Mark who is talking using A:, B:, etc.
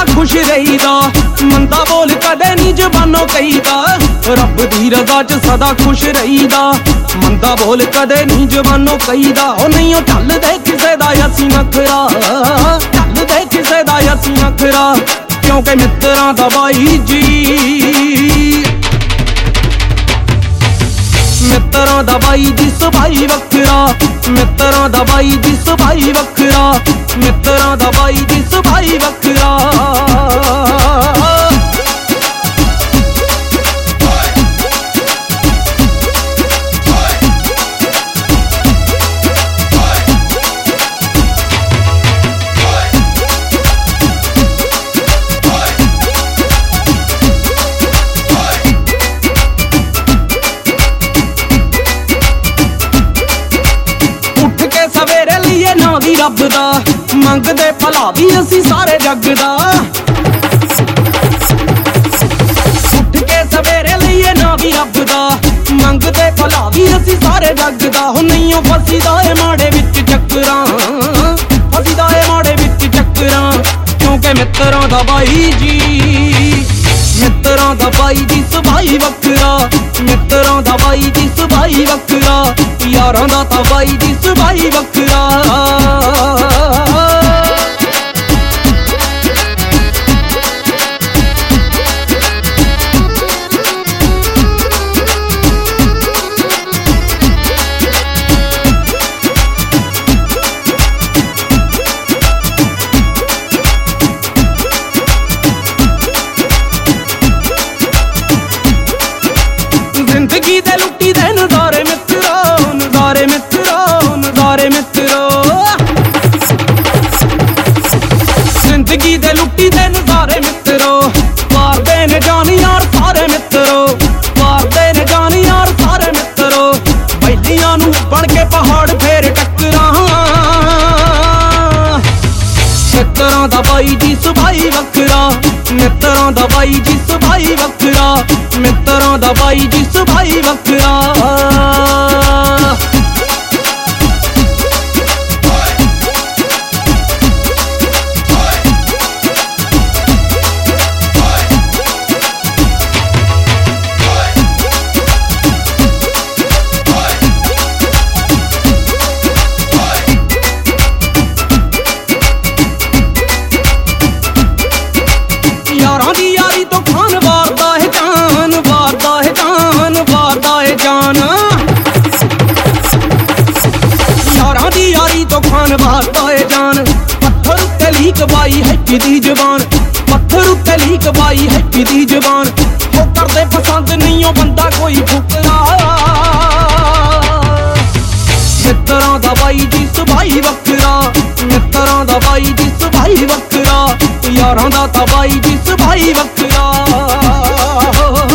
A: खुश रहीदा, मंदा बोल कदे नहीं जबानों कहीदा। रब दी रज़ा च सदा खुश रहीदा, मंदा बोल कदे नहीं जबानों कहीदा। ओ नहीं ओ चलदे किसे दा असीं नखरा, चलदे किसे दा असीं नखरा, क्योंकि मित्रां दा बाई जी, मित्रां दा बाई जी सुभाई वखरा, मित्रां दा बाई जी सुभाई वखरा, मित्रां दा बाई जी सुभाई वखरा। रब दा मंगदे भला भी असी सारे जग दा, उठ के सवेरे लईए ना भी रब दा, मंगदे भला भी असी सारे जग दा। हो नहीं ओ फसी दा ए माड़े विच चक्करां, फसी दा ए माड़े विच चक्करां, क्योंकि मित्रां दा बाई जी, मित्रां दा बाई जी सुभाई वखरा, मित्रां दा बाई जी सुभाई वखरा, यारां दा तां बाई जी सुभाई वखरा। जिंदगी दे लुट्टी दे नज़ारे मित्रो, नज़ारे मित्रो, नज़ारे मित्रो, जिंदगी दे लुट्टी दे नज़ारे मित्रो, पार दे न जान यार सारे मित्रो, पार दे न जान यार सारे मित्रो, बैलियां नू बन के पहाड़ फेर टक्करां, मित्रां दा बाई जी सुभाई वखरा, मित्रां दा बाई जी सुभाई वखरा, मित्रां दा बाई जी सुभाई वखरा। यारां दी यारी तो खान वारदा है जान, वारदा है जान, वारदा है जान, यारां दी यारी तो खान वारदा है जान। पत्थर उत्ते लीक बाई हैप्पी दी जबान, पत्थर उत्ते लीक बाई हैप्पी दी जबान, ओ करदे पसंद नहीं ओ बंदा कोई फुकरा, मित्रां दा बाई जी सुभाई वखरा, मित्रां दा बाई जी सुभाई वखरा, यारां दा तां बाई जी सुभाई वखरा।